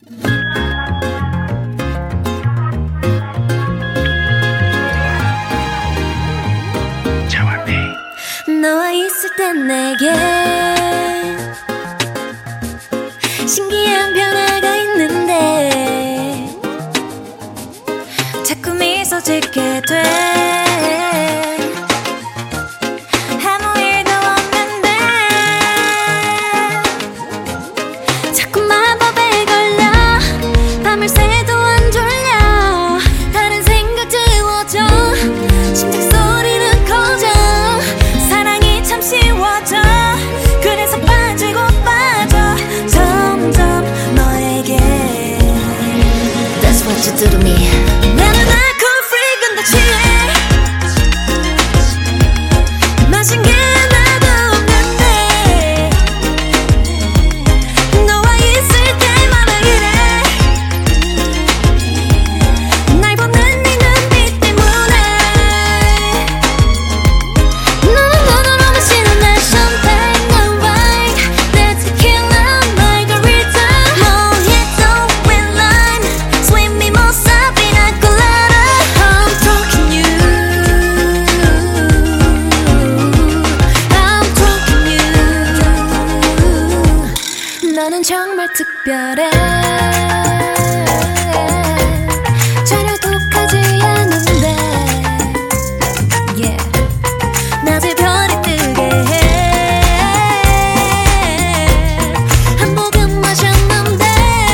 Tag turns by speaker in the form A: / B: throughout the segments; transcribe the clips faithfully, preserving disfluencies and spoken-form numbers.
A: 너와 있을 땐 내게 신기한 변화가 있는데 자꾸 미소 짓게 돼. 아무 일도 없는데 자꾸 마법에 걸려 밤을 새도 안 졸려. 다른 생각 지워져 심장 소리는 커져. 사랑이 참 쉬워져. 그래서 빠지고 빠져 점점 너에게. That's what you do to me. 나는 알코올 free 근데 취해. 마신 게 나도 없는데 너와 있을 때마다 이래. 날 보는 네 눈빛 때문에. 너는 너는 마시는 내 champagne 난 wine 내 tequila margarita mojito with lime sweet mimosa pina colada. I'm talking you. I'm talking you. 너는 정말 특별해. 전혀 독하지 않은데 yeah. 낮에 별이 뜨게 해. 한 모금 마셨는데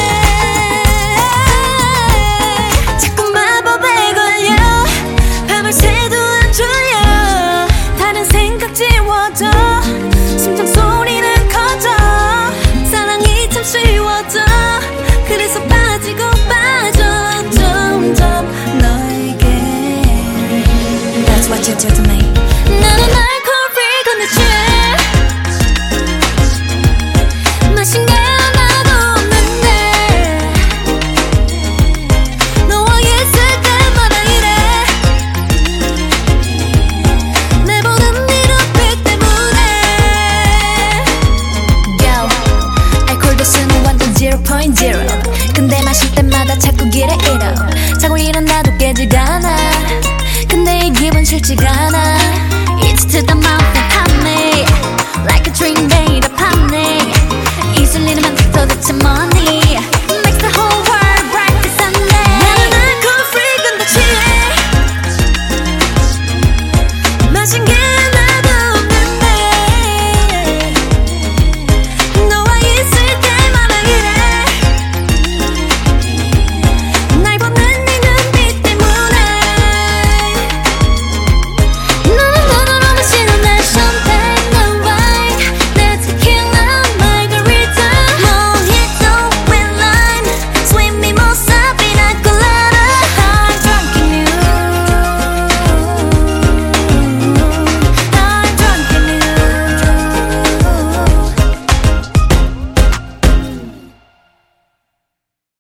A: 자꾸 마법에 걸려. 밤을 새도 안 졸려. 다른 생각 지워져. 심장 소리는 커져. 사랑이 참 쉬워져. 그래서 빠지고 빠져 점점 너에게. That's what you do to me. 나는 알코올 free 근데 취해. 마신 게 하나도 없는데 너와 있을 때마다 이래. 내 보는 네 눈빛 때문에. Yo, 알코올 도수는 완전 zero point zero. 근데 마실 때마다 자꾸 길에 잃어. 자고 일어나도 깨지가 않아. 근데 이 기분 싫지가 않아.